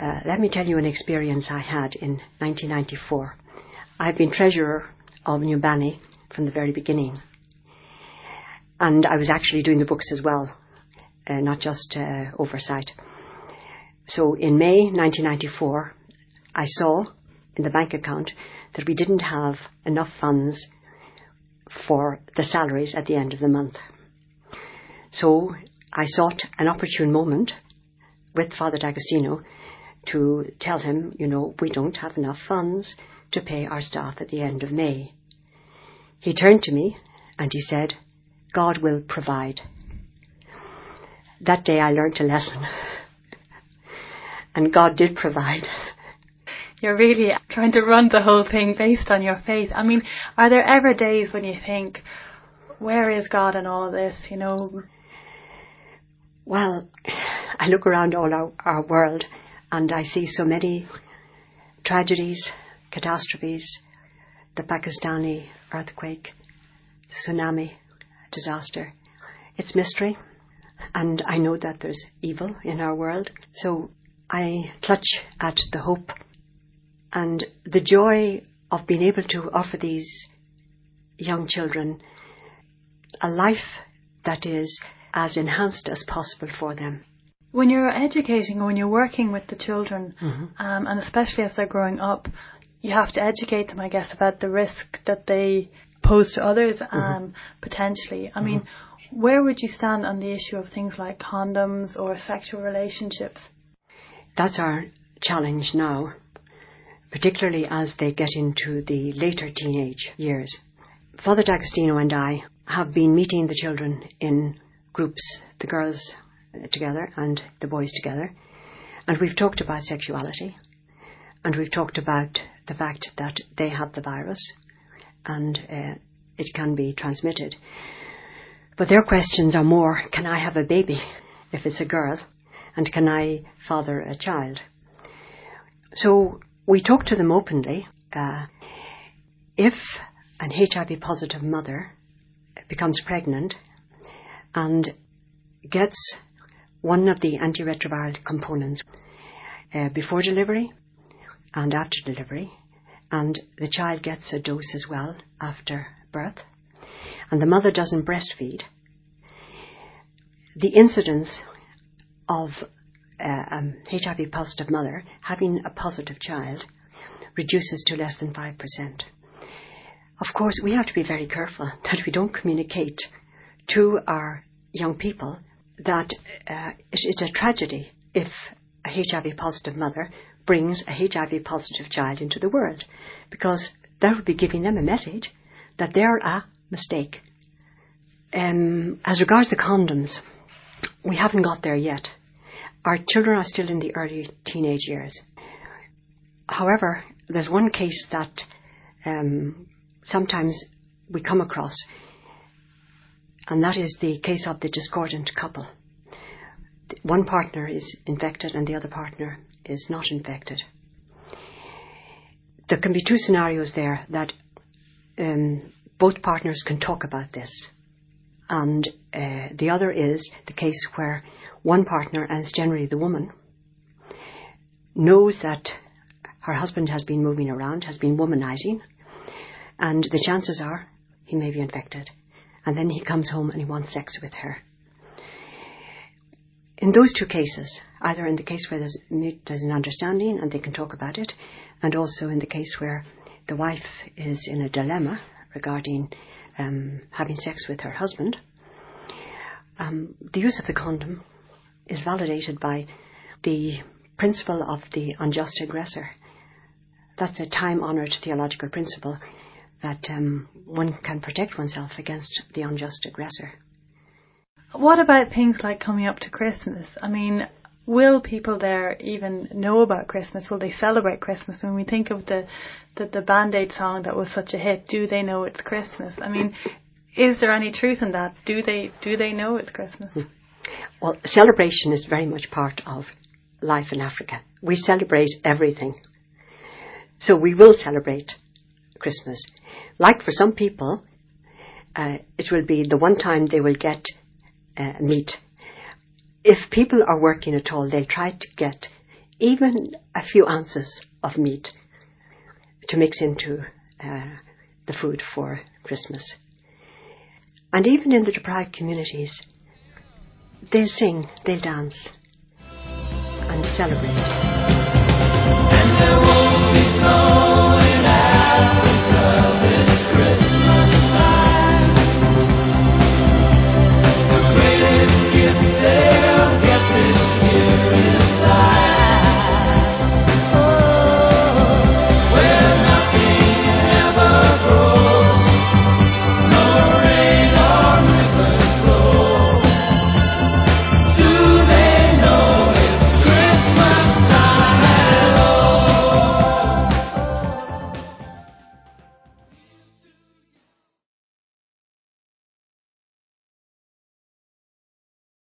let me tell you an experience I had in 1994. I've been treasurer of New Banny from the very beginning. And I was actually doing the books as well, not just oversight. So in May 1994, I saw in the bank account that we didn't have enough funds for the salaries at the end of the month. So I sought an opportune moment with Father D'Agostino to tell him, we don't have enough funds to pay our staff at the end of May. He turned to me and he said, God will provide. That day I learnt a lesson. And God did provide. You're really trying to run the whole thing based on your faith. I mean, are there ever days when you think, where is God in all of this, Well, I look around all our world and I see so many tragedies, catastrophes, the Pakistani earthquake, the tsunami disaster. It's mystery, and I know that there's evil in our world. So I clutch at the hope and the joy of being able to offer these young children a life that is as enhanced as possible for them. When you're educating, when you're working with the children, and especially as they're growing up, you have to educate them, I guess, about the risk that they pose to others, potentially. I mean, where would you stand on the issue of things like condoms or sexual relationships? That's our challenge now, particularly as they get into the later teenage years. Father D'Agostino and I have been meeting the children in groups, the girls together and the boys together, and we've talked about sexuality, and we've talked about the fact that they have the virus and it can be transmitted. But their questions are more, can I have a baby if it's a girl, and can I father a child? So we talk to them openly. If an HIV positive mother becomes pregnant and gets one of the antiretroviral components before delivery and after delivery, and the child gets a dose as well after birth, and the mother doesn't breastfeed, the incidence of an HIV positive mother having a positive child reduces to less than 5%. Of course, we have to be very careful that we don't communicate to our young people that it's a tragedy if a HIV positive mother brings a HIV positive child into the world, because that would be giving them a message that they're a mistake. As regards the condoms, we haven't got there yet. Our children are still in the early teenage years. However, there's one case that sometimes we come across, and that is the case of the discordant couple. One partner is infected and the other partner is not infected. There can be two scenarios there that both partners can talk about this. And the other is the case where one partner, and it's generally the woman, knows that her husband has been moving around, has been womanizing, and the chances are he may be infected. And then he comes home and he wants sex with her. In those two cases, either in the case where there's an understanding and they can talk about it, and also in the case where the wife is in a dilemma regarding having sex with her husband, the use of the condom is validated by the principle of the unjust aggressor. That's a time-honoured theological principle that one can protect oneself against the unjust aggressor. What about things like coming up to Christmas? I mean, will people there even know about Christmas? Will they celebrate Christmas? When we think of the Band-Aid song that was such a hit, do they know it's Christmas? I mean, is there any truth in that? Do they know it's Christmas? Well, celebration is very much part of life in Africa. We celebrate everything. So we will celebrate Christmas. Like for some people, it will be the one time they will get meat. If people are working at all, they try to get even a few ounces of meat to mix into the food for Christmas. And even in the deprived communities, they'll sing, they'll dance, and celebrate. And there won't be snow in Africa.